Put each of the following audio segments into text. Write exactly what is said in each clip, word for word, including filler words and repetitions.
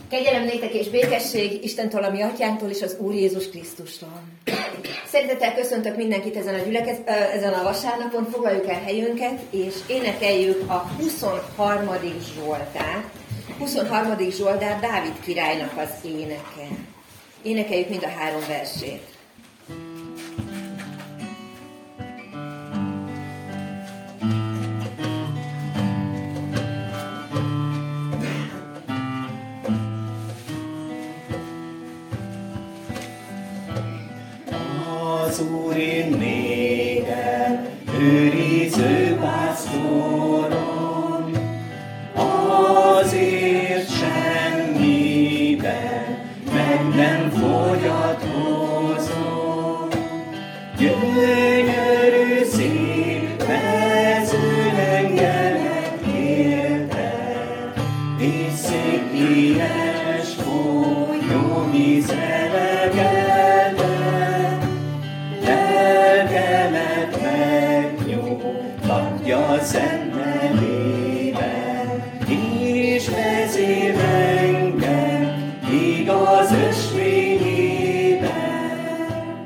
Kegyelem néktek és békesség Istentől, a mi atyánktól és az Úr Jézus Krisztustól. Szeretettel köszöntök mindenkit ezen a, gyülekez, ezen a vasárnapon, foglaljuk el helyünket, és énekeljük a huszonharmadik Zsoltárt. huszonharmadik Zsoltár Dávid királynak az éneke. Énekeljük mind a három versét. Az Úr én nékem, őriző pásztorom, azért semmiben meg nem fogyatkozom. Gyönyörű szép mezőlengemet éltek, és szép éles folyó vízeleget. Szent nevében, és vezér engem igaz ösvényében.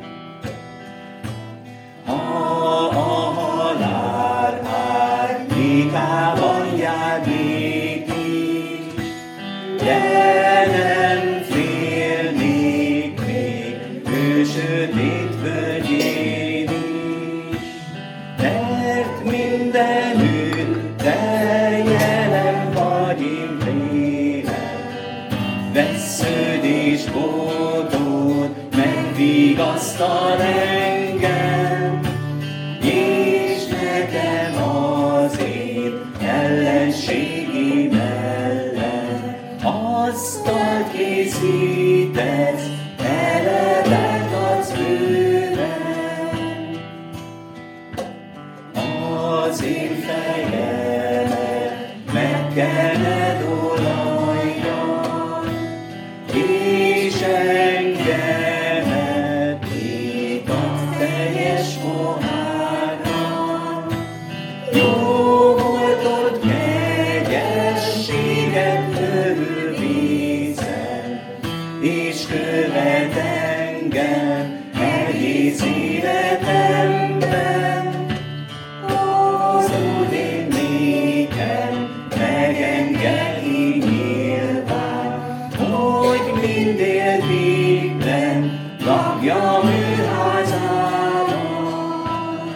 Ha a halál árnyékában járnék is, de nem félnék még ő sötét völgyén is, mert mindenütt te jelen vagy én vélem. Vesződés bódod megvigasztal engem, és nekem az én ellenségim ellen asztalt készítesz, eledelt az bőven. Az én fejemet megkened olajjal, és engemet itat teljes pohárral. Jó voltod kegyességet örül vízen, és követ engem egész életemben. Lakjam ő házában.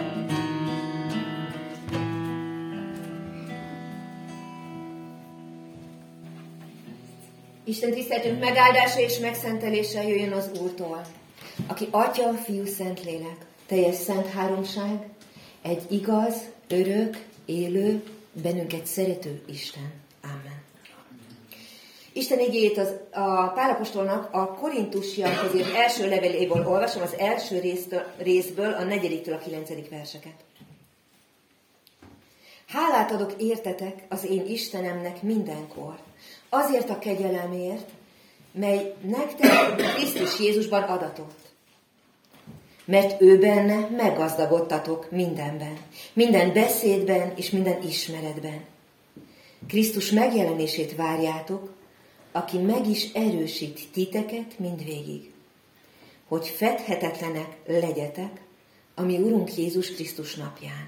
Isten tiszteltünk megáldása és megszentelése jöjjön az Úrtól, aki Atya, Fiú, Szentlélek, teljes szent háromság, egy igaz, örök, élő, bennünket szerető Isten. Amen. Isten igéjét az, a Pál apostolnak a korintusiakhoz írt első leveléből olvasom, az első résztől, részből, a negyediktől a kilencedik verseket. Hálát adok értetek az én Istenemnek mindenkor, azért a kegyelemért, mely nektek Krisztus Jézusban adatott. Mert ő benne meggazdagodtatok mindenben, minden beszédben és minden ismeretben. Krisztus megjelenését várjátok, aki meg is erősít titeket mindvégig, hogy fedhetetlenek legyetek a mi Urunk Jézus Krisztus napján.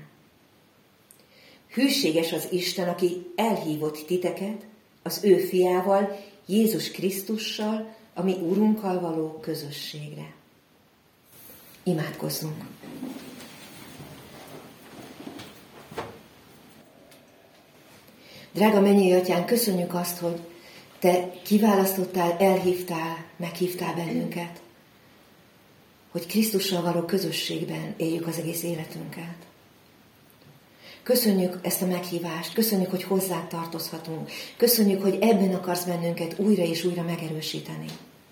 Hűséges az Isten, aki elhívott titeket az ő fiával, Jézus Krisztussal, a mi Urunkkal való közösségre. Imádkozzunk! Drága mennyei Atyánk, köszönjük azt, hogy Te kiválasztottál, elhívtál, meghívtál bennünket, hogy Krisztussal való közösségben éljük az egész életünket. Köszönjük ezt a meghívást, köszönjük, hogy hozzád tartozhatunk, köszönjük, hogy ebben akarsz bennünket újra és újra megerősíteni.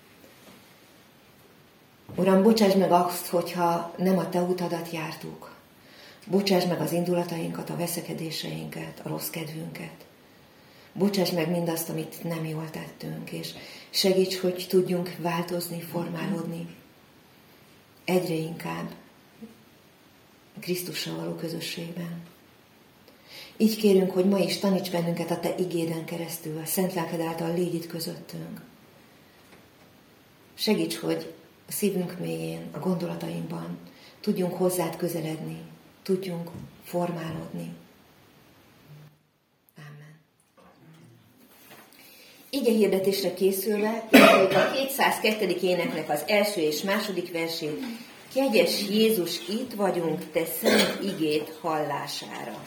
Uram, bocsáss meg azt, hogyha nem a Te utadat jártuk. Bocsáss meg az indulatainkat, a veszekedéseinket, a rossz kedvünket. Bocsáss meg mindazt, amit nem jól tettünk, és segíts, hogy tudjunk változni, formálódni. Egyre inkább Krisztussal való közösségben. Így kérünk, hogy ma is taníts bennünket a Te igéden keresztül, a Szent Lelked által légy itt közöttünk. Segíts, hogy a szívünk mélyén, a gondolatainkban tudjunk hozzád közeledni, tudjunk formálódni. Ámen. Ige hirdetésre készülve, a kétszázkettő. éneknek az első és második versét, kegyes Jézus, itt vagyunk, te szent igét hallására.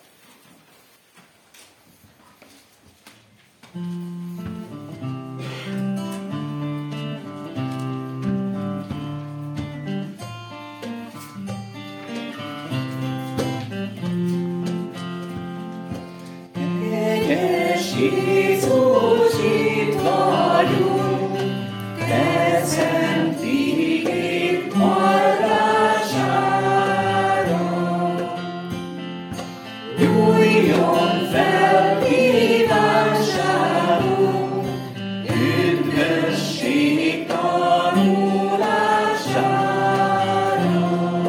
Kegyes Jézus, itt vagyunk, te szent igéd hallására. Nyújjon fel kívánságunk, üdvösség tanulására,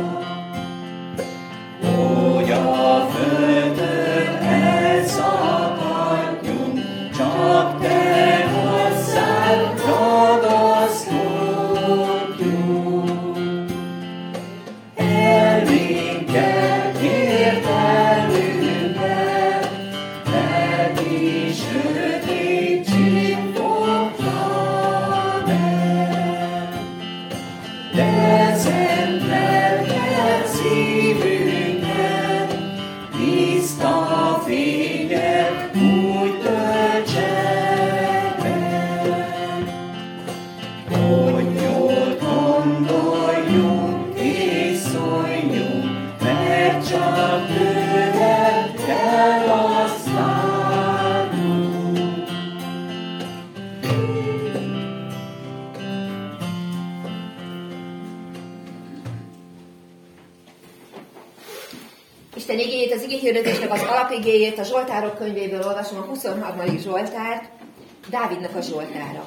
hogy a földön elszakadjunk, csak te hozzád ragaszkodjunk. Elménkkel, értelmünkkel, lelki sötétség fogta meg. De szent lelked szívünket, tiszta fényed úgy töltse meg, hogy jól gondoljunk és szóljunk, mert csak tőled kell azt várnunk. Isten igéjét, az igéhirdetésnek az alapigéjét a Zsoltárok könyvéből olvasom, a huszonharmadik Zsoltárt, Dávidnak a Zsoltára.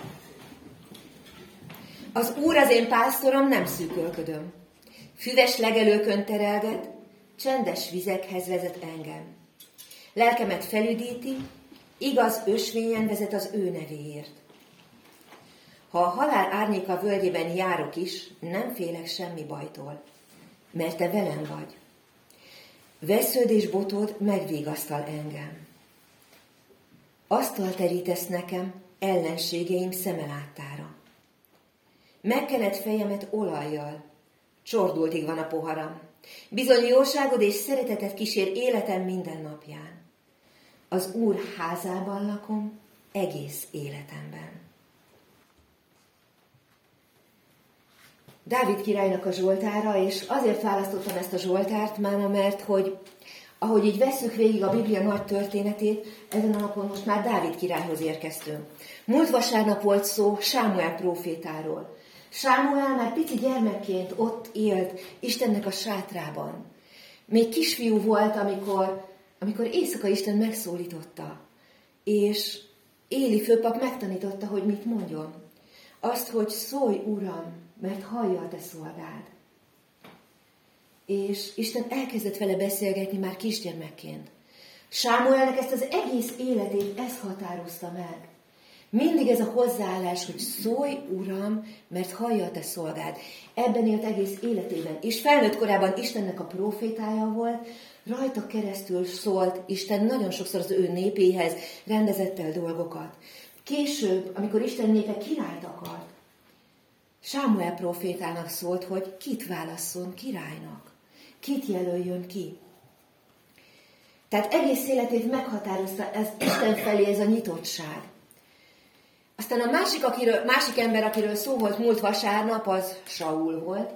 Az Úr az én pásztorom, nem szűkölködöm. Füves legelőkön terelget, csendes vizekhez vezet engem. Lelkemet felüdíti, igaz ösvényen vezet az ő nevéért. Ha a halál árnyéka völgyében járok is, nem félek semmi bajtól, mert te velem vagy. Vesződ és botod megvigasztal engem. Asztal terítesz nekem ellenségeim szeme láttára. Megkened fejemet olajjal, csordultig van a poharam. Bizony jóságod és szereteted kísér életem minden napján. Az Úr házában lakom egész életemben. Dávid királynak a Zsoltára, és azért választottam ezt a Zsoltárt máma, mert hogy ahogy így vesszük végig a Biblia nagy történetét, ezen a napon most már Dávid királyhoz érkeztünk. Múlt vasárnap volt szó Sámuel prófétáról. Sámuel már pici gyermekként ott élt Istennek a sátrában. Még kisfiú volt, amikor, amikor éjszaka Isten megszólította, és Éli főpap megtanította, hogy mit mondjon. Azt, hogy szólj, Uram, mert hallja a te szolgád. És Isten elkezdett vele beszélgetni már kisgyermekként. Sámuelnek ezt az egész életét ez határozta meg. Mindig ez a hozzáállás, hogy szólj, Uram, mert hallja a te szolgád. Ebben élt egész életében. És felnőtt korában Istennek a prófétája volt, rajta keresztül szólt Isten nagyon sokszor az ő népéhez, rendezett el dolgokat. Később, amikor Isten népe királyt akart, Sámuel prófétának szólt, hogy kit válasszon királynak, kit jelöljön ki. Tehát egész életét meghatározta ez Isten felé ez a nyitottság. Aztán a másik, akiről, másik ember, akiről szó volt múlt vasárnap, az Saul volt.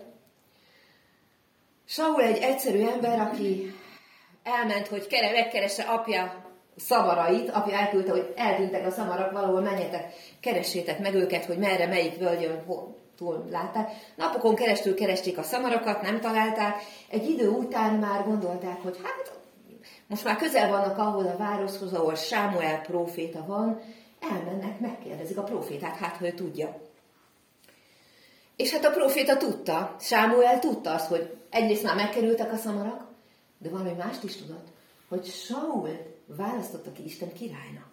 Saul egy egyszerű ember, aki elment, hogy kere, megkeresse apja szamarait, apja elküldte, hogy eltűntek a szamarak, valahol menjetek, keressétek meg őket, hogy merre, melyik völgyön túl látták. Napokon keresztül keresték a szamarakat, nem találták. Egy idő után már gondolták, hogy hát most már közel vannak ahhoz a városhoz, ahol Sámuel próféta van, elmennek, megkérdezik a prófétát, hát ha ő tudja. És hát a próféta tudta, Sámuel tudta azt, hogy egyrészt már megkerültek a szamarak, de valami mást is tudott, hogy Sault választotta ki Isten királynak.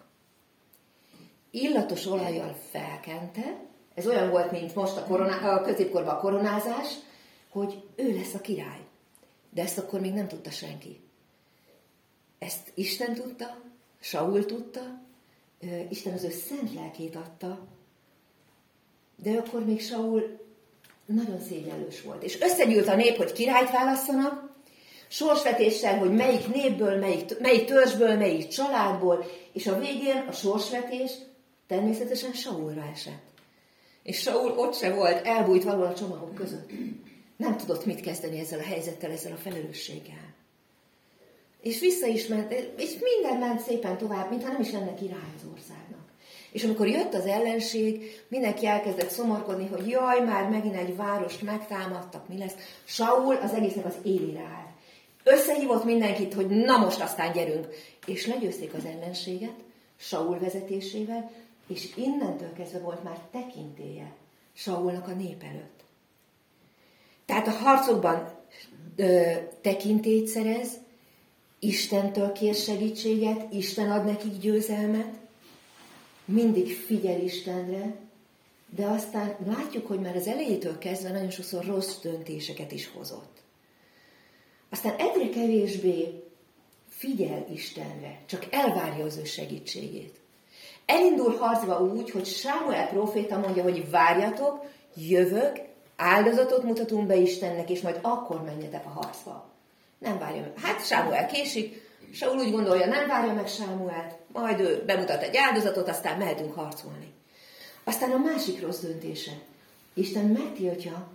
Illatos olajjal felkente, ez olyan volt, mint most a, koroná, a középkorban a koronázás, hogy ő lesz a király. De ezt akkor még nem tudta senki. Ezt Isten tudta, Saul tudta, Isten az ő szent lelkét adta, de akkor még Saul nagyon szégyellős volt. És összegyűlt a nép, hogy királyt válasszanak, sorsvetéssel, hogy melyik népből, melyik, melyik törzsből, melyik családból, és a végén a sorsvetés természetesen Saulra esett. És Saul ott se volt, elbújt valahol a csomagok között. Nem tudott mit kezdeni ezzel a helyzettel, ezzel a felelősséggel. És vissza is ment, és minden ment szépen tovább, mintha nem is lenne király az országnak. És amikor jött az ellenség, mindenki elkezdett szomorkodni, hogy jaj, már megint egy várost megtámadtak, mi lesz. Saul az egésznek az élére áll. Összehívott mindenkit, hogy na most aztán gyerünk. És legyőzték az ellenséget, Saul vezetésével, és innentől kezdve volt már tekintélye Saulnak a nép előtt. Tehát a harcokban ö, tekintélyt szerez, Istentől kér segítséget, Isten ad nekik győzelmet, mindig figyel Istenre, de aztán látjuk, hogy már az elejétől kezdve nagyon sokszor rossz döntéseket is hozott. Aztán egyre kevésbé figyel Istenre, csak elvárja az ő segítségét. Elindul harcba úgy, hogy Sámuel próféta mondja, hogy várjatok, jövök, áldozatot mutatunk be Istennek, és majd akkor menjetek a harcba. Nem várja meg. Hát Sámuel késik, Saul úgy gondolja, nem várja meg Sámuelt, majd ő bemutat egy áldozatot, aztán mehetünk harcolni. Aztán a másik rossz döntése. Isten megtiltja,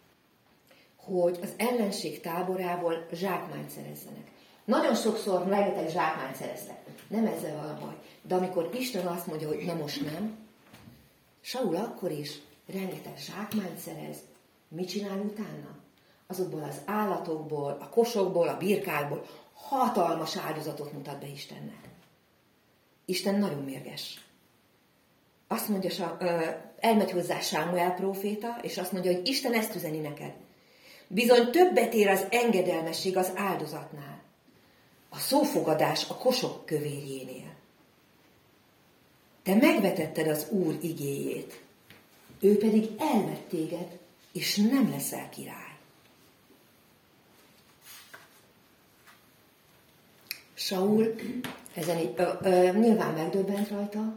hogy az ellenség táborából zsákmányt szerezzenek. Nagyon sokszor rengeteg zsákmányt szereztek. Nem ezzel van a baj. De amikor Isten azt mondja, hogy na most nem, Saul akkor is rengeteg zsákmányt szerez. Mit csinál utána? Azokból az állatokból, a kosokból, a birkákból hatalmas áldozatot mutat be Istennek. Isten nagyon mérges. Azt mondja, elmegy hozzá Sámuel próféta, és azt mondja, hogy Isten ezt üzeni neked. Bizony többet ér az engedelmesség az áldozatnál, a szófogadás a kosok kövérjénél. Te megvetetted az Úr igéjét, ő pedig elvett téged, és nem leszel király. Saul ezen így, ö, ö, nyilván megdöbbent rajta,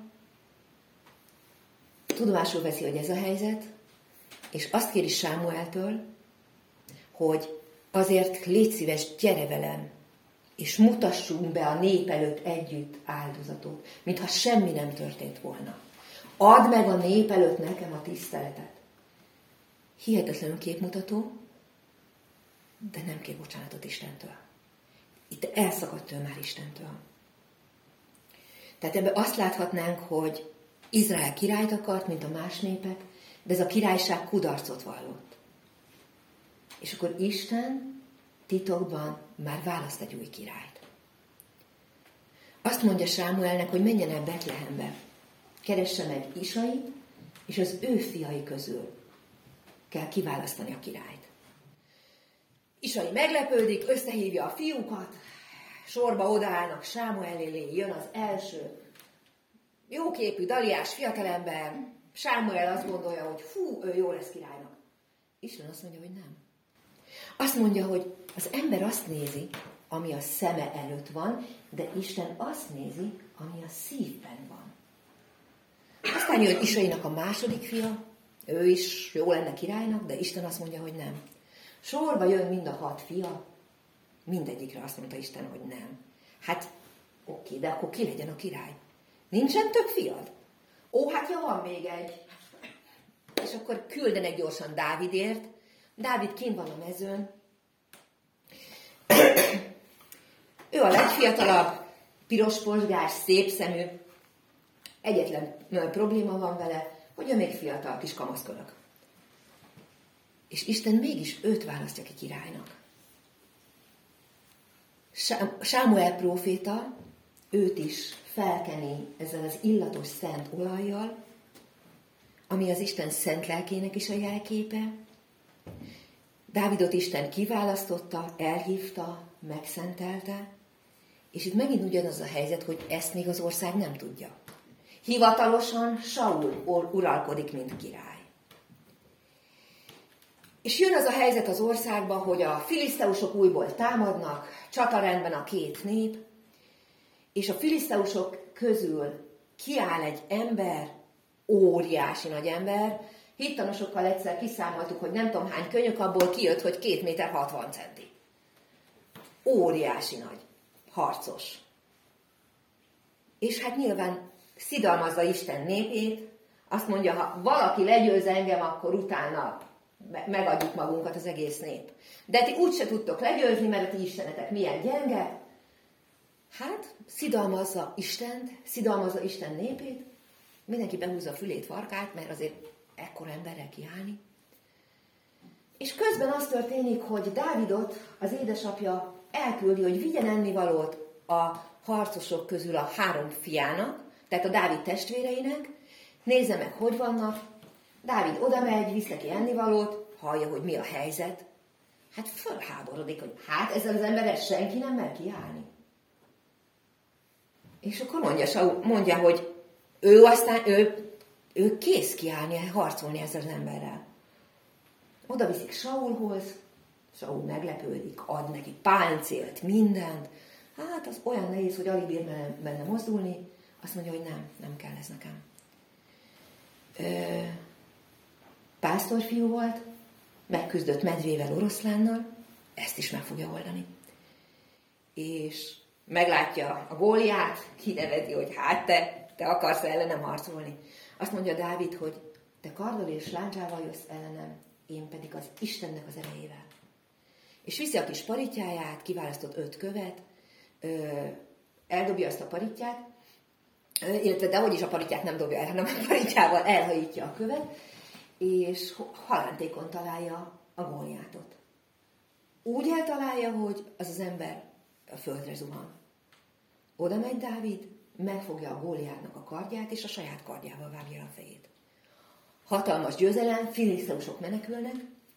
tudomásul veszi, hogy ez a helyzet, és azt kéri Sámueltől, hogy azért légy szíves, gyere velem, és mutassunk be a nép előtt együtt áldozatot, mintha semmi nem történt volna. Add meg a nép előtt nekem a tiszteletet. Hihetetlenül képmutató, de nem kér bocsánatot Istentől. Itt elszakadt ő már Istentől. Tehát ebben azt láthatnánk, hogy Izrael királyt akart, mint a más népek, de ez a királyság kudarcot vallott. És akkor Isten titokban már választ egy új királyt. Azt mondja Sámuelnek, hogy menjen el Betlehembe, keressen meg Isait, és az ő fiai közül kell kiválasztani a királyt. Isai meglepődik, összehívja a fiúkat, sorba odaállnak Sámuel elé, jön az első jóképű, daliás fiatalember. Sámuel azt gondolja, hogy fú, ő jó lesz királynak. Isten azt mondja, hogy nem. Azt mondja, hogy az ember azt nézi, ami a szeme előtt van, de Isten azt nézi, ami a szívben van. Aztán jön Isainak a második fia, ő is jó lenne királynak, de Isten azt mondja, hogy nem. Sorba jön mind a hat fia, mindegyikre azt mondta Isten, hogy nem. Hát oké, de akkor ki legyen a király? Nincsen több fiad? Ó, hát ja, van még egy. És akkor küldenek gyorsan Dávidért. Dávid kint van a mezőn. Ő a legfiatalabb, piros posgás, szép szemű. Egyetlen probléma van vele, hogy ő még fiatal, kis kamaszkölyök. És Isten mégis őt választja ki királynak. Sámuel próféta őt is felkeni ezzel az illatos szent olajjal, ami az Isten szent lelkének is a jelképe. Dávidot Isten kiválasztotta, elhívta, megszentelte, És itt megint ugyanaz a helyzet, hogy ezt még az ország nem tudja. Hivatalosan Saul uralkodik, mint király. És jön az a helyzet az országba, hogy a filiszteusok újból támadnak, csatarendben a két nép, és a filiszteusok közül kiáll egy ember, óriási nagy ember. Hittanosokkal egyszer kiszámoltuk, hogy nem tudom hány könyök, abból kijött, hogy két méter hatvan centi. Óriási nagy, harcos. És hát nyilván szidalmazza Isten népét, azt mondja, ha valaki legyőz engem, akkor utána megadjuk magunkat az egész nép. De ti úgyse tudtok legyőzni, mert a ti istenetek milyen gyenge. Hát, szidalmazza Istent, szidalmazza Isten népét, mindenki behúzza a fülét, farkát, mert azért ekkora emberrel kiállni. És közben az történik, hogy Dávidot az édesapja elküldi, hogy vigyen ennivalót a harcosok közül a három fiának, tehát a Dávid testvéreinek, nézze meg, hogy vannak. Dávid oda megy, visz neki ennivalót, hallja, hogy mi a helyzet. Hát fölháborodik, hogy hát ezzel az emberrel senki nem mer kiállni. És akkor mondja, mondja, hogy ő aztán, ő, ő kész kiállni, harcolni ezzel az emberrel. Oda viszik Saulhoz, Saul meglepődik, ad neki páncélt, mindent. Hát az olyan nehéz, hogy alig bír benne, benne mozdulni. Azt mondja, hogy nem, nem kell ez nekem. Ö, pásztorfiú volt, megküzdött medvével, oroszlánnal, ezt is meg fogja oldani. És meglátja a Góliát, kineveti, hogy hát te, te akarsz ellenem harcolni. Azt mondja Dávid, hogy te karddal és lándzsával jössz ellenem, én pedig az Istennek az erejével. És viszi a kis paritjáját, kiválasztott öt követ, eldobja azt a paritját, illetve dehogy is a paritját nem dobja el, hanem a paritjával elhajítja a követ, és halántékon találja a Góliátot. Úgy eltalálja, hogy az az ember a földre zuhan. Oda megy Dávid, megfogja a Góliátnak a kardját, és a saját kardjával vágja a fejét. Hatalmas győzelem, filiszteusok menekülnek.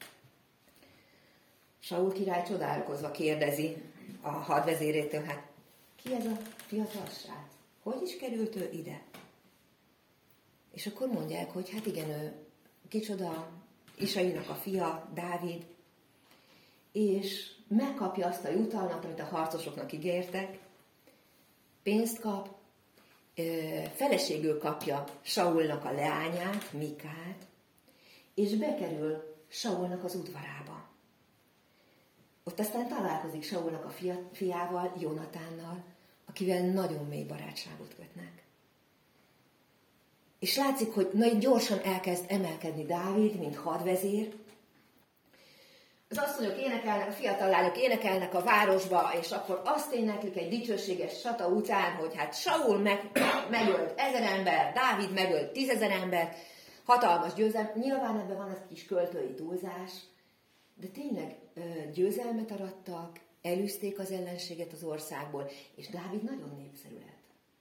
Saul király csodálkozva kérdezi a hadvezérétől, hát ki ez a fiatal srác? Hogy is került ő ide? És akkor mondják, hogy hát igen, ő kicsoda, Isainak a fia, Dávid, és megkapja azt a jutalmat, amit a harcosoknak ígértek, pénzt kap, feleségül kapja Saulnak a leányát, Mikát, és bekerül Saulnak az udvarába. Ott aztán találkozik Saulnak a fia, fiával, Jónatánnal, akivel nagyon mély barátságot kötnek. És látszik, hogy nagyon gyorsan elkezd emelkedni Dávid, mint hadvezér. Az asszonyok énekelnek, a fiatal lányok énekelnek a városba, és akkor azt éneklik egy dicsőséges csata után, hogy hát Saul meg, megölt ezer ember, Dávid megölt tízezer ember, hatalmas győzelem. Nyilván ebben van egy kis költői túlzás, de tényleg győzelmet arattak, elűzték az ellenséget az országból, és Dávid nagyon népszerű lett.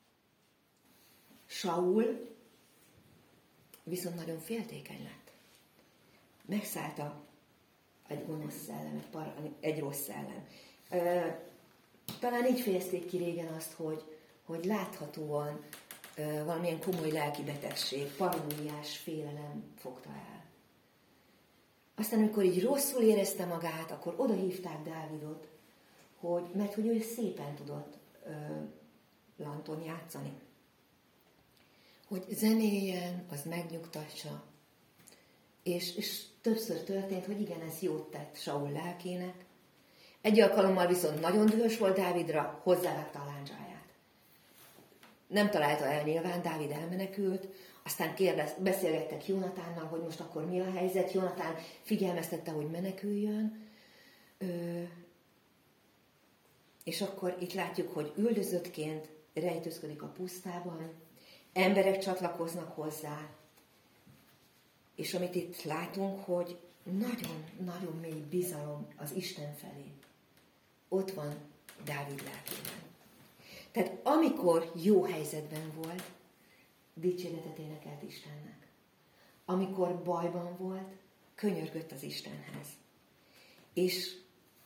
Saul viszont nagyon féltékeny lett. Megszállta egy gonosz szellem, egy, par, egy rossz szellem. Talán így fejezték ki régen azt, hogy, hogy láthatóan valamilyen komoly lelki betegség, paranoiás félelem fogta el. Aztán, amikor így rosszul érezte magát, akkor oda hívták Dávidot, hogy, mert hogy ő szépen tudott ö, lanton játszani. Hogy zenéljen, az megnyugtassa. És, és többször történt, hogy igen, ez jót tett Saul lelkének. Egy alkalommal viszont nagyon dühös volt Dávidra, hozzávágta a lándzsáját. Nem találta el nyilván, Dávid elmenekült, aztán kérdez, beszélgettek Jónatánnal, hogy most akkor mi a helyzet. Jónatán figyelmeztette, hogy meneküljön. Ö, és akkor itt látjuk, hogy üldözöttként rejtőzködik a pusztában, emberek csatlakoznak hozzá, és amit itt látunk, hogy nagyon-nagyon mély bizalom az Isten felé. Ott van Dávid lelkében. Tehát amikor jó helyzetben volt, dicséretet énekelt Istennek. Amikor bajban volt, könyörgött az Istenhez. És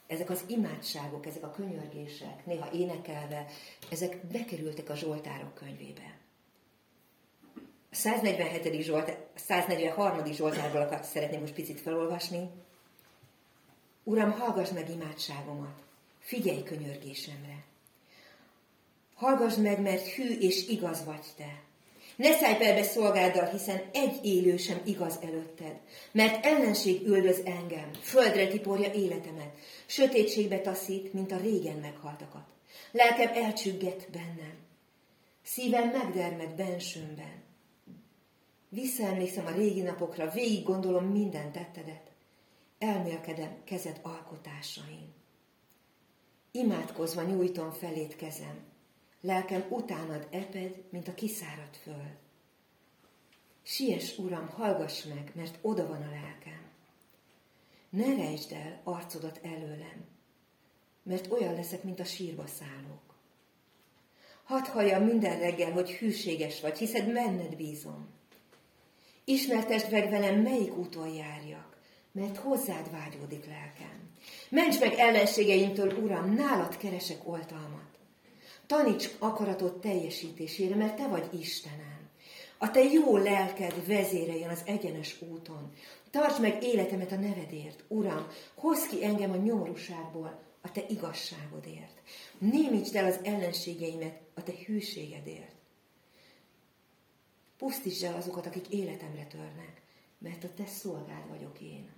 ezek az imádságok, ezek a könyörgések, néha énekelve, ezek bekerültek a Zsoltárok könyvébe. A száznegyvenhetedik Zsolt, a száznegyvenharmadik Zsoltárból szeretném most picit felolvasni. Uram, hallgass meg imádságomat, figyelj könyörgésemre. Hallgass meg, mert hű és igaz vagy te. Ne szállj perbe szolgáddal, hiszen egy élő sem igaz előtted, mert ellenség üldöz engem, földre tiporja életemet, sötétségbe taszít, mint a régen meghaltakat. Lelkem elcsüggett bennem, szívem megdermed bensőmben. Visszaemlékszem a régi napokra, végig gondolom minden tettedet, elmélkedem kezed alkotásain. Imádkozva nyújtom felét kezem, lelkem utánad eped, mint a kiszáradt föld. Siess, Uram, hallgass meg, mert oda van a lelkem. Ne rejtsd el arcodat előlem, mert olyan leszek, mint a sírba szállók. Hadd halljam minden reggel, hogy hűséges vagy, hiszed benned bízom. Ismertesd meg velem, melyik úton járjak, mert hozzád vágyódik lelkem. Ments meg ellenségeimtől, Uram, nálad keresek oltalmat. Taníts akaratod teljesítésére, mert te vagy Istenem. A te jó lelked vezéreljen az egyenes úton. Tartsd meg életemet a nevedért, Uram, hozz ki engem a nyomorúságból a te igazságodért. Némítsd el az ellenségeimet a te hűségedért. Pusztítsd el azokat, akik életemre törnek, mert a te szolgád vagyok én.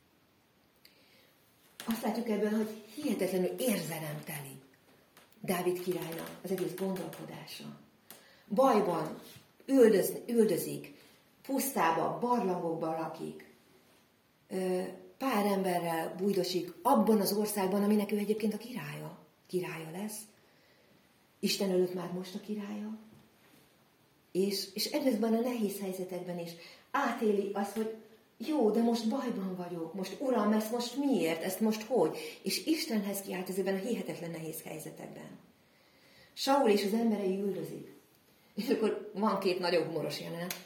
Azt látjuk ebből, hogy hihetetlenül érzelemteli Dávid királynak az egész gondolkodása. Bajban üldöz, üldözik, pusztába, barlangokban lakik, pár emberrel bújdosik abban az országban, aminek ő egyébként a királya, királya lesz. Isten előtt már most a királya. És, és ezekben a nehéz helyzetekben is átéli azt, hogy jó, de most bajban vagyok, most Uram, ezt most miért, ezt most hogy? És Istenhez kiált ezekben a hihetetlen nehéz helyzetekben. Saul és az emberei üldözik. És akkor van két nagyon humoros jelenet,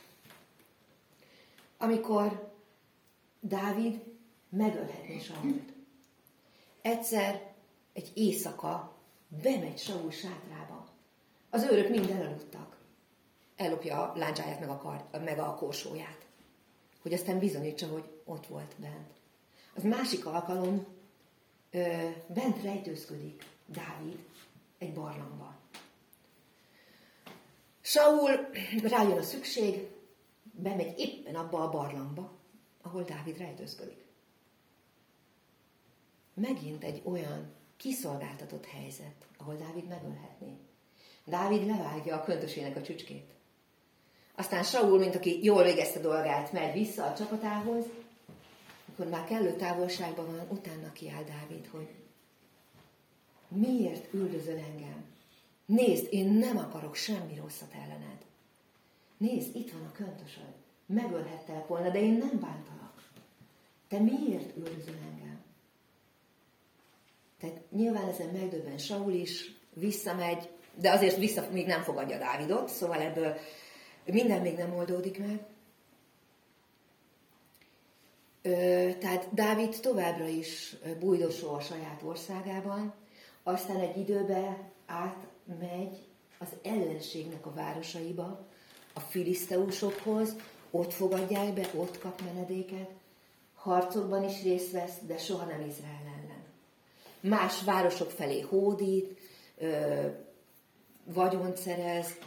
amikor Dávid megölhetné Sault. Egyszer egy éjszaka bemegy Saul sátrába. Az őrök mind elaludtak. Ellopja a láncsáját meg a, kard, meg a korsóját, hogy aztán bizonyítsa, hogy ott volt bent. Az másik alkalom ö, bent rejtőzködik Dávid egy barlangban. Saul rájön a szükség, bemegy éppen abba a barlangba, ahol Dávid rejtőzködik. Megint egy olyan kiszolgáltatott helyzet, ahol Dávid megölhetné. Dávid levágja a köntösének a csücskét. Aztán Saul, mint aki jól végezte dolgát, megy vissza a csapatához, amikor már kellő távolságban van, utána kiáll Dávid, hogy miért üldözöl engem? Nézd, én nem akarok semmi rosszat ellened. Nézd, itt van a köntösöd. Megölhettelek volna, de én nem bántalak. Te miért üldözöl engem? Tehát nyilván ezen megdöbben Saul is, visszamegy, de azért vissza még nem fogadja Dávidot, szóval ebből minden még nem oldódik meg. Ö, tehát Dávid továbbra is bújdosó a saját országában, aztán egy időben átmegy az ellenségnek a városaiba, a filiszteusokhoz, ott fogadják be, ott kap menedéket, harcokban is részt vesz, de soha nem Izrael ellen. Más városok felé hódít, ö, vagyont szerez,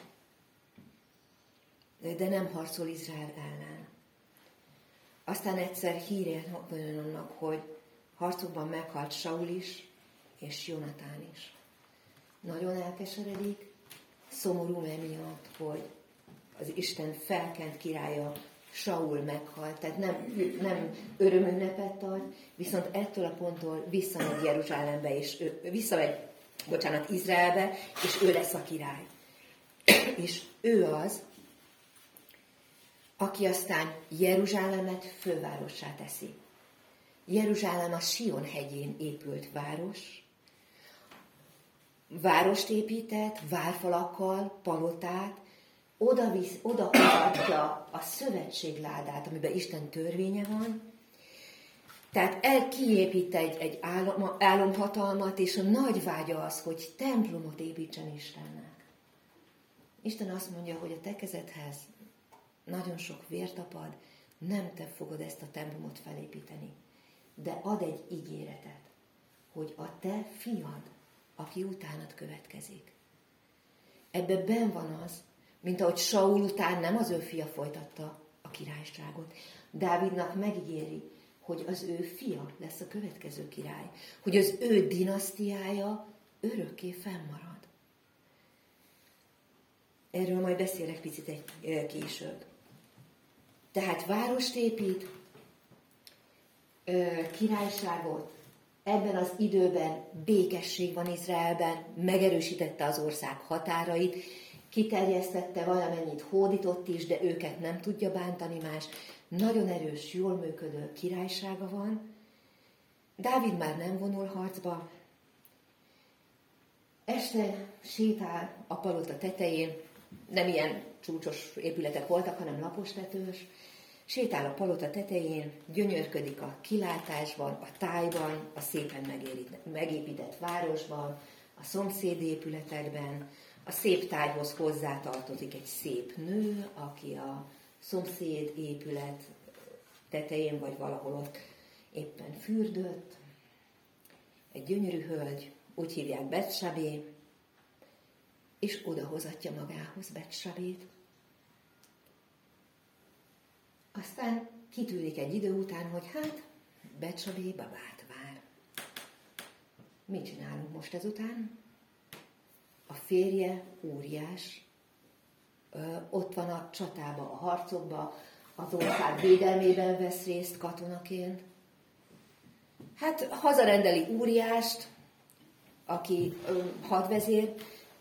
de nem harcol Izrael ellen. Aztán egyszer híre van annak, hogy harcokban meghalt Saul is, és Jonatán is. Nagyon elkeseredik, szomorú emiatt, hogy az Isten felkent királya Saul meghalt, tehát nem, nem örömünnepet tart, viszont ettől a ponttól visszamegy Jeruzsálembe, és ő, visszamegy, bocsánat, Izraelbe, és ő lesz a király. És ő az, aki aztán Jeruzsálemet fővárossá teszi. Jeruzsálem a Sion hegyén épült város, várost épített, várfalakkal, palotát, oda, visz, oda adja a szövetségládát, amiben Isten törvénye van, Tehát el kiépít egy, egy álom, álomhatalmat, és a nagy vágya az, hogy templomot építsen Istennek. Isten azt mondja, hogy a te kezedhez nagyon sok vér tapad, nem te fogod ezt a templomot felépíteni, de ad egy ígéretet, hogy a te fiad, aki utánad következik. Ebben benn van az, mint ahogy Saul után nem az ő fia folytatta a királyságot. Dávidnak megígéri, hogy az ő fia lesz a következő király, hogy az ő dinasztiája örökké fennmarad. Erről majd beszélek picit egy később. Tehát várost épít, királyságot, ebben az időben békesség van Izraelben, megerősítette az ország határait, kiterjesztette valamennyit, hódított is, de őket nem tudja bántani más. Nagyon erős, jól működő királysága van. Dávid már nem vonul harcba. Este sétál a palota tetején, nem ilyen csúcsos épületek voltak, hanem lapos tetős. Sétál a palota tetején, gyönyörködik a kilátásban, a tájban, a szépen megépített városban, a szomszéd épületekben. A szép tájhoz hozzátartozik egy szép nő, aki a szomszéd épület tetején vagy valahol ott éppen fürdött. Egy gyönyörű hölgy, úgy hívják Betsabé, és odahozatja magához Betsabét. Aztán kitűnik egy idő után, hogy hát Betsabé babát vár. Mit csinálunk most ezután? A férje, Úriás, ott van a csatába, a harcokba, az ország védelmében vesz részt katonaként. Hát hazarendeli Úriást, aki hadvezér.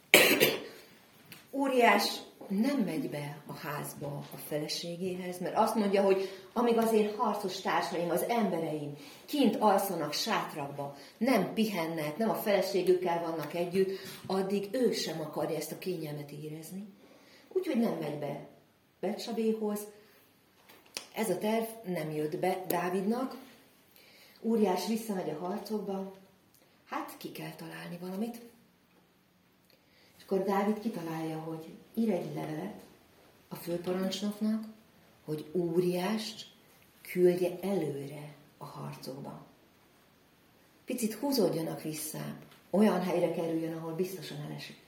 Úriás nem megy be a házba a feleségéhez, mert azt mondja, hogy amíg az én harcos társaim, az embereim kint alszanak sátrakba, nem pihennek, nem a feleségükkel vannak együtt, addig ő sem akarja ezt a kényelmet érezni. Úgyhogy nem megy be Betsabéhoz. Ez a terv nem jött be Dávidnak. Úriás visszamegy a harcokba. Hát ki kell találni valamit. És akkor Dávid kitalálja, hogy ír egy levelet a főparancsnoknak, hogy Úriást küldje előre a harcokba. Picit húzódjanak vissza, olyan helyre kerüljön, ahol biztosan elesik.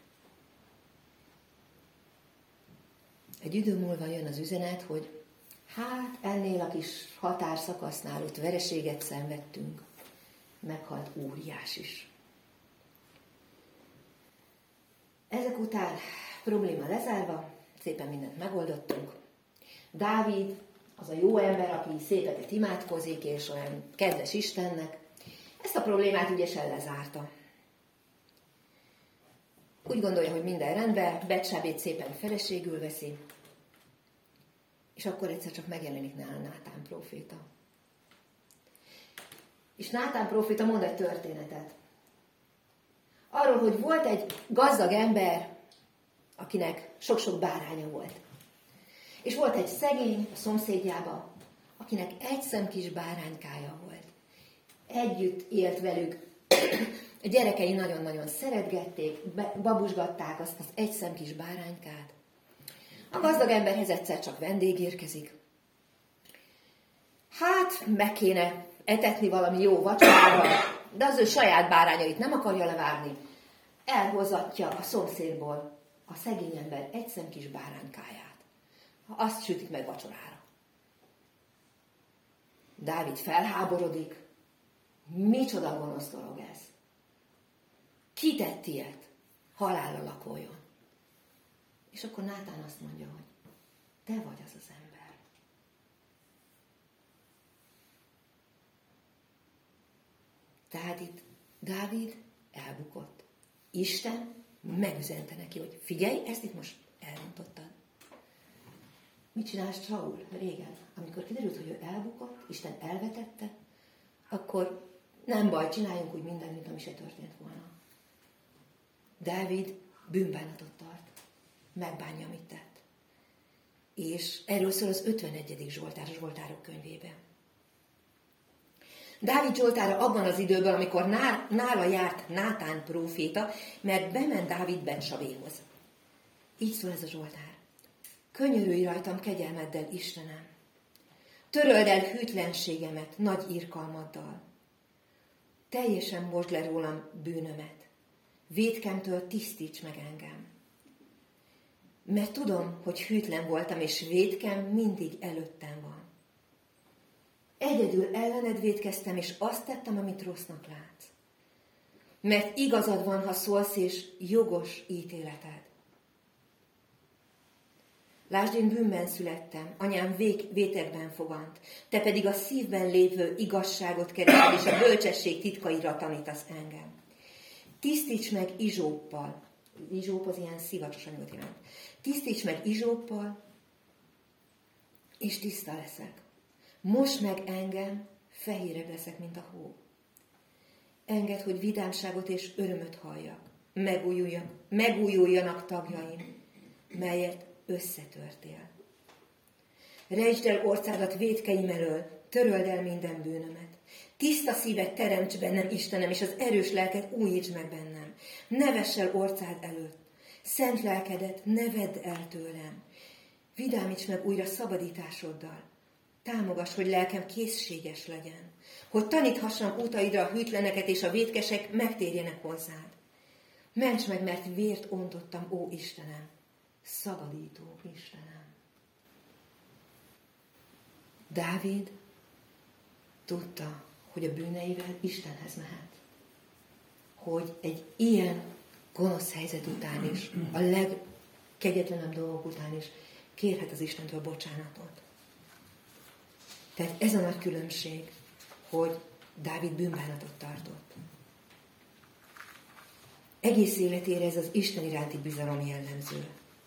Egy idő múlva jön az üzenet, hogy hát ennél a kis határszakasznál ott vereséget szenvedtünk, meghalt Úriás is. Ezek után probléma lezárva, szépen mindent megoldottunk. Dávid, az a jó ember, aki szépeket imádkozik, és olyan kedves Istennek, ezt a problémát ügyesen lezárta. Úgy gondolja, hogy minden rendben, Betsabét szépen feleségül veszi, és akkor egyszer csak megjelenik nála Nátán próféta. És Nátán próféta mond egy történetet. Arról, hogy volt egy gazdag ember, akinek sok-sok báránya volt. És volt egy szegény a szomszédjában, akinek egy szem kis báránykája volt. Együtt élt velük. A gyerekei nagyon-nagyon szeretgették, babusgatták azt az egy szem kis báránykát. A gazdag emberhez egyszer csak vendég érkezik. Hát, meg kéne etetni valami jó vacsorára, de az ő saját bárányait nem akarja levárni. Elhozatja a szomszédból a szegény ember egy szem kis báránykáját. Azt sütik meg vacsorára. Dávid felháborodik. Micsoda gonosz dolog ez. Ki tett ilyet? Halállal lakoljon. És akkor Nátán azt mondja, hogy te vagy az az ember. Tehát itt Dávid elbukott. Isten megüzente neki, hogy figyelj, ezt itt most elrontottad. Mit csinált Saul régen? Amikor kiderült, hogy ő elbukott, Isten elvetette, akkor nem baj, csináljunk úgy mindent, mint ami se történt volna. Dávid bűnbánatot tart, megbánja, amit tett. És erről szól az ötvenegyedik Zsoltár, a Zsoltárok könyvében. Dávid Zsoltára abban az időben, amikor nála járt Nátán próféta, mert bement Dávid Betsabéhoz. Így szól ez a Zsoltár. Könyörülj rajtam kegyelmeddel, Istenem. Töröld el hűtlenségemet nagy irkalmaddal. Teljesen mosd le rólam bűnömet. Vétkemtől tisztíts meg engem. Mert tudom, hogy hűtlen voltam, és vétkem mindig előttem van. Egyedül ellened vétkeztem, és azt tettem, amit rossznak látsz. Mert igazad van, ha szólsz, és jogos ítéleted. Lásd, én bűnben születtem, anyám vég, vétekben fogant, te pedig a szívben lévő igazságot keresed, és a bölcsesség titkaira tanítasz engem. Tisztíts meg izsóppal, izsóp az ilyen szivacsos anyagot jelent. Tisztíts meg izsóppal, és tiszta leszek. Mosd meg engem, fehérebb leszek, mint a hó. Engedd, hogy vidámságot és örömöt halljak, megújuljak, megújuljanak tagjaim, melyet összetörtél. Rejtsd el orcádat vétkeim elől, töröld el minden bűnömet. Tiszta szívet teremts bennem, Istenem, és az erős lelket újítsd meg bennem. Ne vess el orcád előtt. Szent lelkedet ne vedd el tőlem. Vidámíts meg újra szabadításoddal. Támogass, hogy lelkem készséges legyen. Hogy taníthassam útaidra a hűtleneket, és a vétkesek megtérjenek hozzád. Ments meg, mert vért ontottam, ó Istenem. Szabadító Istenem. Dávid tudta, hogy a bűneivel Istenhez mehet. Hogy egy ilyen gonosz helyzet után is, a legkegyetlenebb dolgok után is kérhet az Istentől bocsánatot. Tehát ez a nagy különbség, hogy Dávid bűnbánatot tartott. Egész életére ez az Isten iránti bizalom jellemző.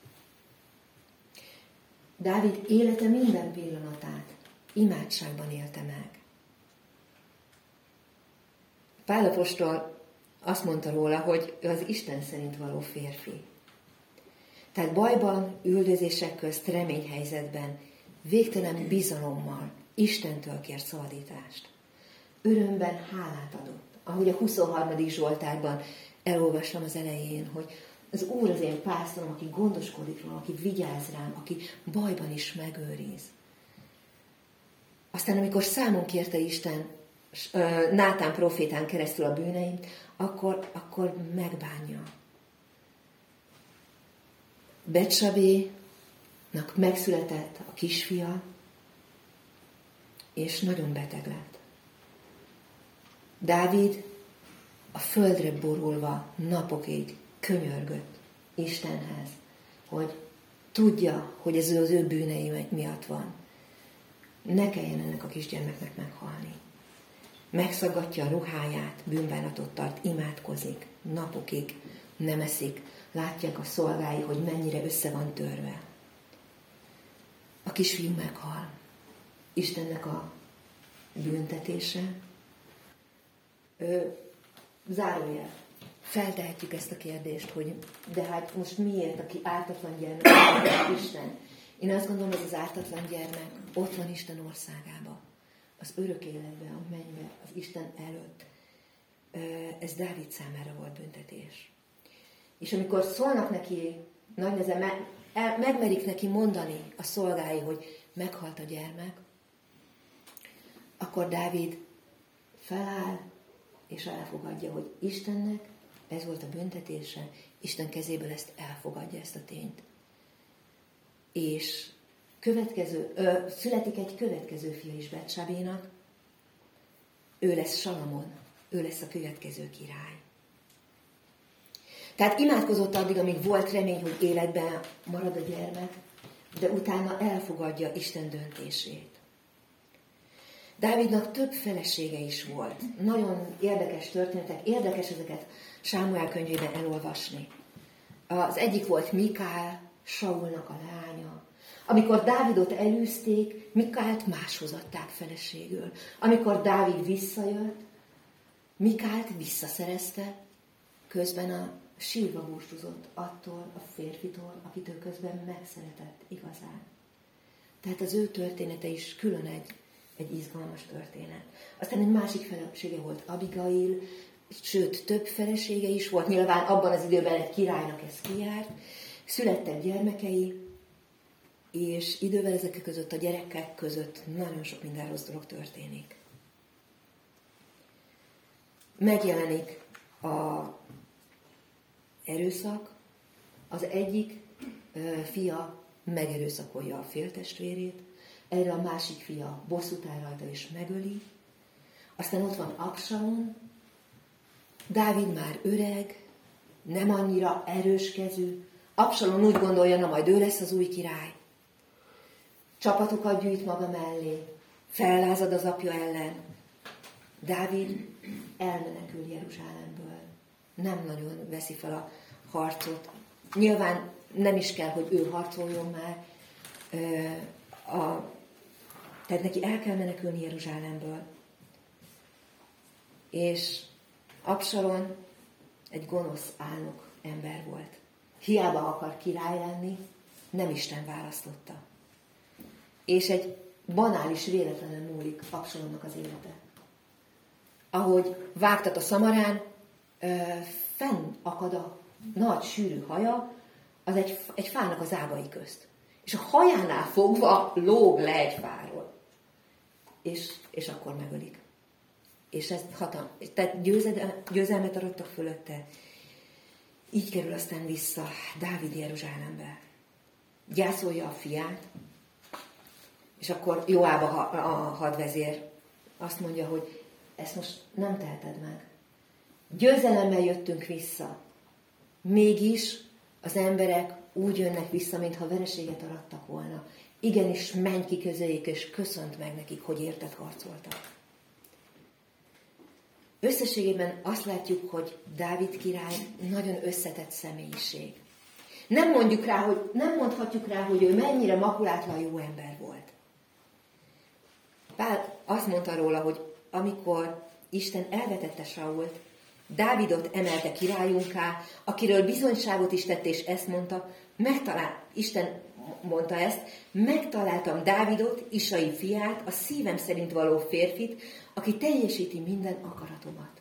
Dávid élete minden pillanatát imádságban élte meg. Pál apostol azt mondta róla, hogy ő az Isten szerint való férfi. Tehát bajban, üldözések közt, reményhelyzetben, végtelen bizalommal Istentől kért szabadítást. Örömben hálát adott. Ahogy a huszonharmadik Zsoltárban elolvastam az elején, hogy az Úr az én pásztorom, aki gondoskodik rólam, aki vigyáz rám, aki bajban is megőriz. Aztán, amikor számon kérte Isten Nátán profétán keresztül a bűneit, akkor, akkor megbánja. Betsabénak megszületett a kisfia, és nagyon beteg lett. Dávid a földre borulva napokig könyörgött Istenhez, hogy tudja, hogy ez az ő bűnei miatt van. Ne kelljen ennek a kisgyermeknek meghalni. Megszaggatja a ruháját, bűnbánatot tart, imádkozik, napokig nem eszik, látják a szolgái, hogy mennyire össze van törve. A kisfiú meghal. Istennek a büntetése. Ő, zárójel. Feltehetjük ezt a kérdést, hogy de hát most miért, aki ártatlan gyermek, Isten? Én azt gondolom, hogy az ártatlan gyermek ott van Isten országába, az örök életben, a mennybe, az Isten előtt. Ez Dávid számára volt büntetés. És amikor szólnak neki, nagy nehezen me, el, megmerik neki mondani a szolgái, hogy meghalt a gyermek, akkor Dávid feláll, és elfogadja, hogy Istennek ez volt a büntetése, Isten kezéből ezt elfogadja, ezt a tényt. És következő, ö, születik egy következő fia is Betsabénak, ő lesz Salamon, ő lesz a következő király. Tehát imádkozott addig, amíg volt remény, hogy életben marad a gyermek, de utána elfogadja Isten döntését. Dávidnak több felesége is volt. Nagyon érdekes történetek, érdekes ezeket Sámuel könyvében elolvasni. Az egyik volt Mikál, Saulnak a lánya. Amikor Dávidot elűzték, Mikált máshoz adták feleségül. Amikor Dávid visszajött, Mikált visszaszerezte, közben a sírva búcsúzott attól a férfitól, akit ő közben megszeretett igazán. Tehát az ő története is külön egy egy izgalmas történet. Aztán egy másik felesége volt Abigail, sőt, több felesége is volt. Nyilván abban az időben egy királynak ez kijárt. Születtek gyermekei, és idővel ezek között, a gyerekek között nagyon sok minden rossz dolog történik. Megjelenik a erőszak, az egyik fia megerőszakolja a féltestvérét, erre a másik fia bosszút áll rajta és megöli. Aztán ott van Absalom, Dávid már öreg, nem annyira erőskezű. Absalom úgy gondolja, na majd ő lesz az új király. Csapatokat gyűjt maga mellé, fellázad az apja ellen. Dávid elmenekül Jeruzsálemből. Nem nagyon veszi fel a harcot. Nyilván nem is kell, hogy ő harcoljon már. A, tehát neki el kell menekülni Jeruzsálemből. És Absalom egy gonosz álnok ember volt. Hiába akar király lenni, nem Isten választotta. És egy banális véletlenül múlik Absalomnak az élete. Ahogy vágtat a szamarán, fenn akad a nagy sűrű haja, az egy, egy fának az ágai közt. És a hajánál fogva lóg le egy fáról. És, és akkor megölik. És ez hatalmas. Tehát győzelmet arattak fölötte. Így kerül aztán vissza Dávid Jeruzsálembe. Gyászolja a fiát, és akkor Joáb a hadvezér azt mondja, hogy ezt most nem teheted meg. Győzelemmel jöttünk vissza. Mégis az emberek úgy jönnek vissza, mintha vereséget arattak volna. Igenis, menj ki közéjük, és köszönt meg nekik, hogy érted harcoltak. Összességében azt látjuk, hogy Dávid király nagyon összetett személyiség. Nem mondjuk rá, hogy, nem mondhatjuk rá, hogy ő mennyire makulátlan jó ember volt. Pál azt mondta róla, hogy amikor Isten elvetette Sault, Dávidot emelte királyunká, akiről bizonyságot is tett, és ezt mondta, megtalál, Isten mondta ezt, megtaláltam Dávidot, Isai fiát, a szívem szerint való férfit, aki teljesíti minden akaratomat.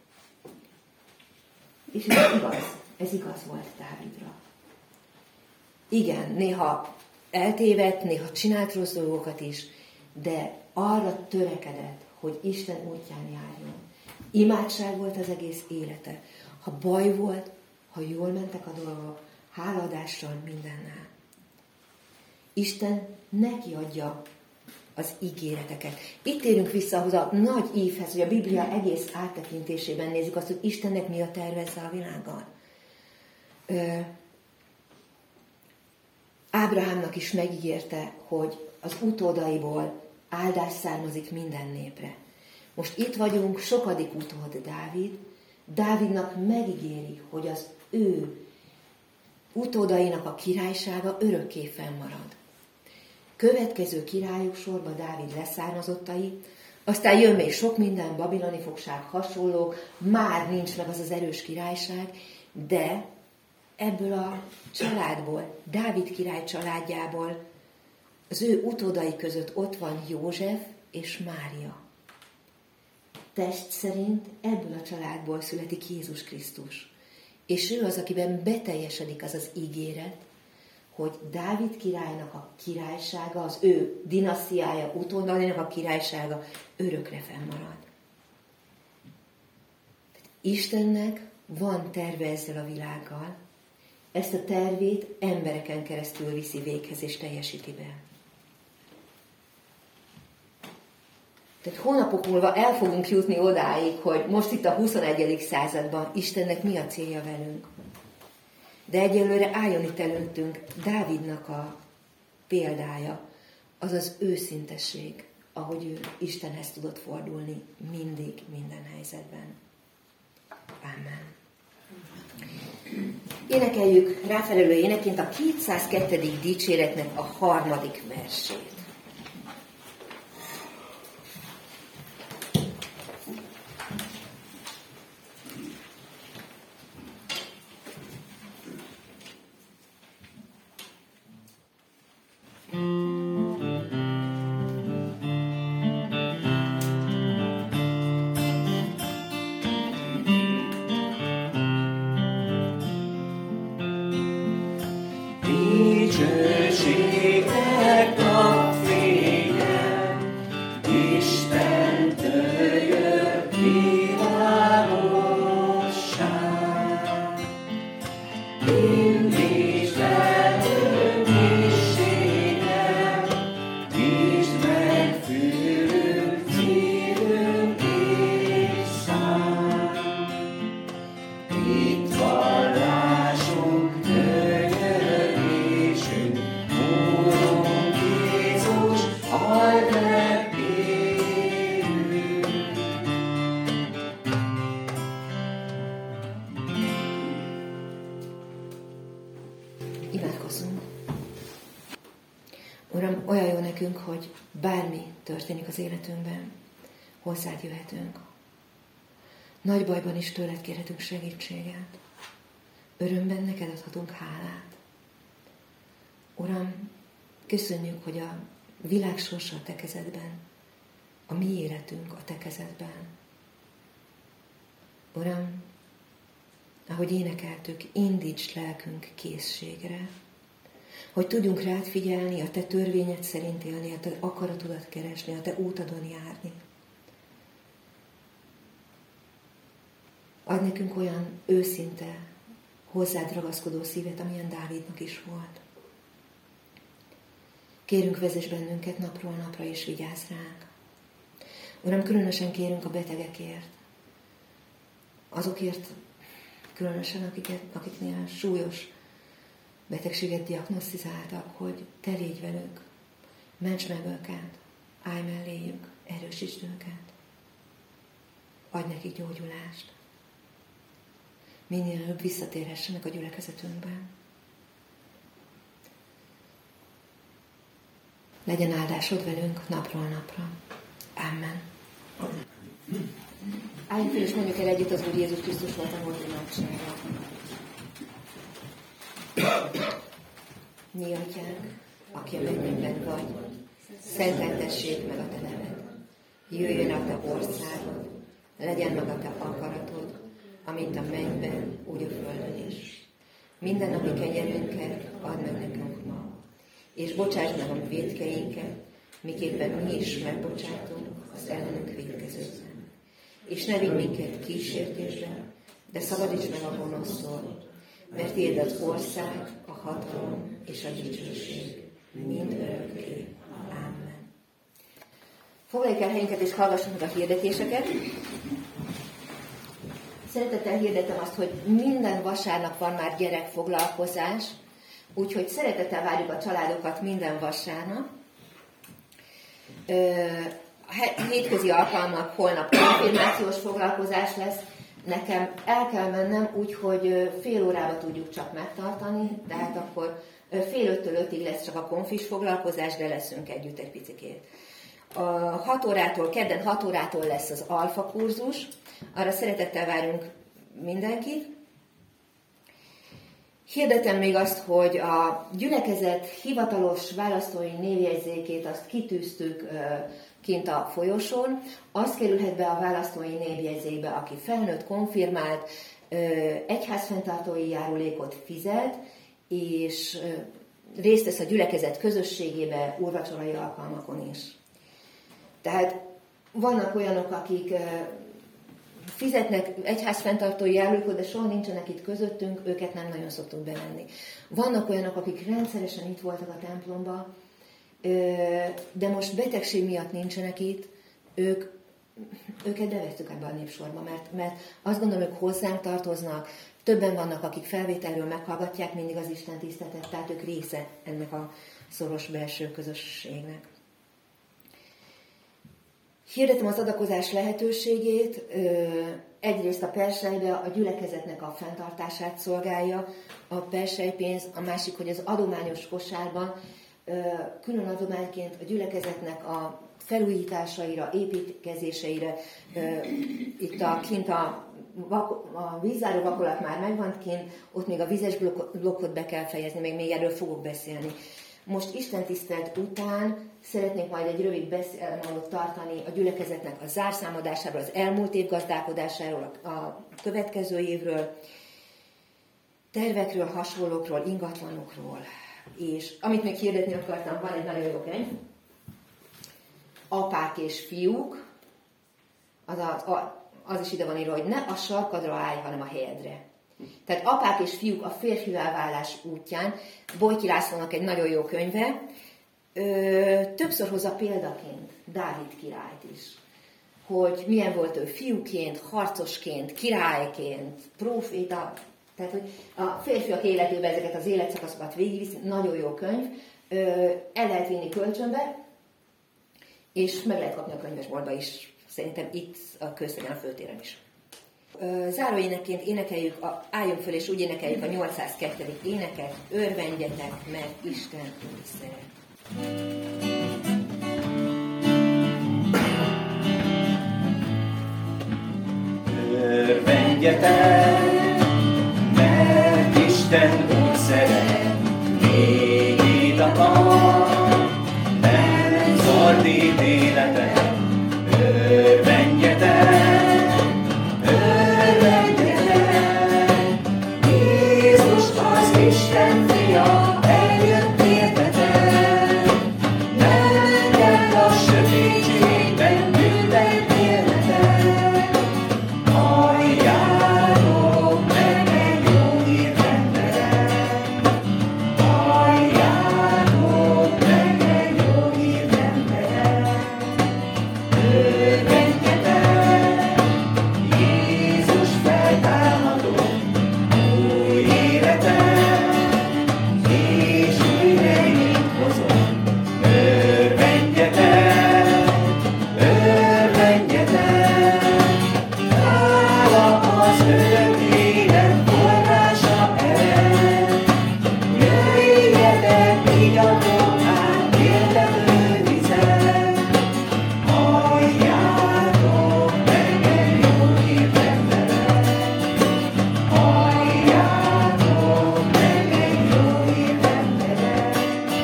És ez igaz, ez igaz volt Dávidra. Igen, néha eltévedt, néha csinált rossz dolgokat is, de arra törekedett, hogy Isten útján járjon. Imádság volt az egész élete. Ha baj volt, ha jól mentek a dolgok, hálaadással mindennel. Isten neki adja az ígéreteket. Itt térünk vissza ahhoz a nagy ívhez, hogy a Biblia egész áttekintésében nézzük azt, hogy Istennek mi a terve ezzel a világgal. Ö, Ábrahámnak is megígérte, hogy az utódaiból áldás származik minden népre. Most itt vagyunk, sokadik utód Dávid. Dávidnak megígéri, hogy az ő utódainak a királysága örökké fennmarad. Következő királyok sorba Dávid leszármazottai, aztán jön még sok minden, babiloni fogság, hasonlók, már nincs meg az az erős királyság, de ebből a családból, Dávid király családjából, az ő utódai között ott van József és Mária. Test szerint ebből a családból születik Jézus Krisztus. És ő az, akiben beteljesedik az az ígéret, hogy Dávid királynak a királysága, az ő dinasztiája, utódainak a királysága örökre fennmarad. Istennek van terve ezzel a világgal, ezt a tervét embereken keresztül viszi véghez és teljesíti be. Tehát hónapok múlva el fogunk jutni odáig, hogy most itt a huszonegyedik században Istennek mi a célja velünk. De egyelőre álljon itt előttünk Dávidnak a példája, az az őszintesség, ahogy ő Istenhez tudott fordulni mindig, minden helyzetben. Amen. Énekeljük ráfelelő éneként a kétszázkettő. dicséretnek a harmadik versét. Istentől jött világosság. Indítsd velünk hűséget, nyisd meg fülünk, szívünk és szám. Itt vallásunk, könyörgésünk, Úrunk Jézus, halld meg élünk. Imádkozzunk. Uram, olyan jó nekünk, hogy bármi történik az életünkben, hozzád jöhetünk. Nagy bajban is tőled kérhetünk segítséget. Örömben neked adhatunk hálát. Uram, köszönjük, hogy a világ sorsa a te kezedben, a mi életünk a te kezedben. Uram, ahogy énekeltük, indíts lelkünk készségre, hogy tudjunk rád figyelni, a te törvényed szerint élni, a te akaratodat keresni, a te útadon járni. Adj nekünk olyan őszinte, hozzád ragaszkodó szívet, amilyen Dávidnak is volt. Kérünk, vezess bennünket napról napra, és vigyázz ránk. Uram, különösen kérünk a betegekért. Azokért különösen, akiket, akiknél súlyos betegséget diagnosztizáltak, hogy te légy velük, ments meg őket, állj melléjük, erősítsd őket. Adj nekik gyógyulást. Minél előbb visszatérhessenek a gyülekezetünkben. Legyen áldásod velünk napról napra. Amen. Álljunk fel, és mondjuk el együtt az Úr Jézus Krisztusról tanult imádságot. Mi atyánk, aki a mennyekben vagy, szenteltessék meg a te neved. Jöjjön a te országod, legyen meg a te akaratod, amint a mennyben, úgy a földön is. Minden napi kenyerünket add meg nekünk ma, és bocsásd meg a mi vétkeinket, miképpen mi is megbocsátunk az ellenünk vétkezőknek. És ne vigy minket kísértésbe, de szabadíts meg a gonosztól, mert tiéd az ország, a hatalom és a dicsőség mind örökké. Amen. Foglaljuk el helyünket és hallgassunk meg a hirdetéseket. Szeretettel hirdetem azt, hogy minden vasárnap van már gyerekfoglalkozás, úgyhogy szeretettel várjuk a családokat minden vasárnap. A hétközi alkalmak holnap konfirmációs foglalkozás lesz. Nekem el kell mennem, úgyhogy fél órába tudjuk csak megtartani, tehát akkor fél öttől ötig lesz csak a konfis foglalkozás, de leszünk együtt egy picikét. A hat órától, kedden hat órától lesz az alfa kurzus, arra szeretettel várunk mindenkit. Hirdetem még azt, hogy a gyülekezet hivatalos választói névjegyzékét azt kitűztük kint a folyosón. Az kerülhet be a választói névjegyzékbe, aki felnőtt, konfirmált, egyházfenntartói járulékot fizet, és részt vesz a gyülekezet közösségébe, úrvacsorai alkalmakon is. Tehát vannak olyanok, akik fizetnek egyházfenntartói járulékot, de soha nincsenek itt közöttünk, őket nem nagyon szoktuk bevenni. Vannak olyanok, akik rendszeresen itt voltak a templomba, de most betegség miatt nincsenek itt, ők, őket bevettük ebbe a népsorba, mert, mert azt gondolom, ők hozzánk tartoznak, többen vannak, akik felvételről meghallgatják mindig az Isten tiszteletet, tehát ők része ennek a szoros belső közösségnek. Hirdetem az adakozás lehetőségét, egyrészt a perselybe a gyülekezetnek a fenntartását szolgálja a perselypénz, a másik, hogy az adományos kosárban külön adományként a gyülekezetnek a felújításaira, építkezéseire, itt a, kint a, a vízzáró vakolat már megvan kint, ott még a vizes blokkot be kell fejezni, még, még erről fogok beszélni. Most istentisztelt után szeretnék majd egy rövid beszámolót tartani a gyülekezetnek a zárszámadásáról, az elmúlt év gazdálkodásáról, a következő évről, tervekről, hasonlókról, ingatlanokról. És amit még hirdetni akartam, van egy nagyon jó könyv. apák és fiúk, az, a, az is ide van írva, hogy ne a sarkadra állj, hanem a helyedre. Tehát apák és fiúk a férfivá válás útján, Bojki Lászlónak egy nagyon jó könyve, ö, többször hozza példaként Dávid királyt is, hogy milyen volt ő fiúként, harcosként, királyként, próféta, tehát hogy a férfiak életében ezeket az életszakaszokat végigviszi, nagyon jó könyv, ö, el lehet vinni kölcsönbe, és meg lehet kapni a könyvesboltba is, szerintem itt a Kőszegen a főtéren is. Záróénekként énekeljük, a, álljunk föl és úgy énekeljük a nyolcszázkettő. éneket, örvendjetek, mert Isten úgy szeret. Örvendjetek, mert Isten úgy szeret, még akar, nem szordít életet. Örvendjetek, örvendjetek, Jézus az Isten fia, eljött értetek, nem kell a sötétségben bűnben élnetek. Halljátok meg egy jó hírt emberek, halljátok meg egy jó hírt emberek. Örvendjetek, Jézus feltámadott, új életet, és új reményt hozott. Örvendjetek, örvendjetek, hála az örök élet forrása ered. Jöjjetek, igyatok át éltető vizet, halljátok meg egy jó hírt emberek, halljátok meg egy jó hírt emberek.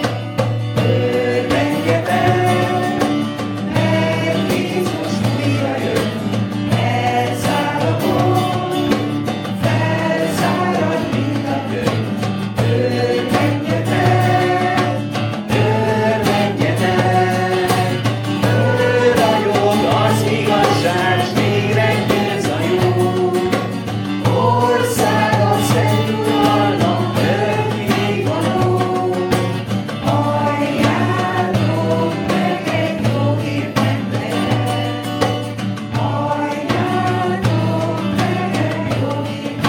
Örvendjetek, mert Jézus újra jött, elszáll a pont, felszárad, mint a könyv. Örvendjetek, örvendjetek, fölragyog az igazság, s végre győz a jó. Országa szent uralnak örökké való. Halljátok meg egy jó hírt emberek, halljátok meg egy jó hírt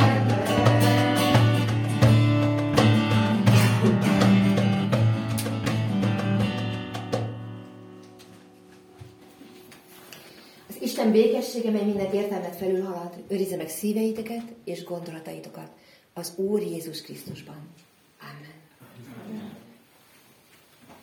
Az Isten békessége, mely minden értelmet felülhalad, őrizze meg szíveiteket és gondolataitokat az Úr Jézus Krisztusban. Amen.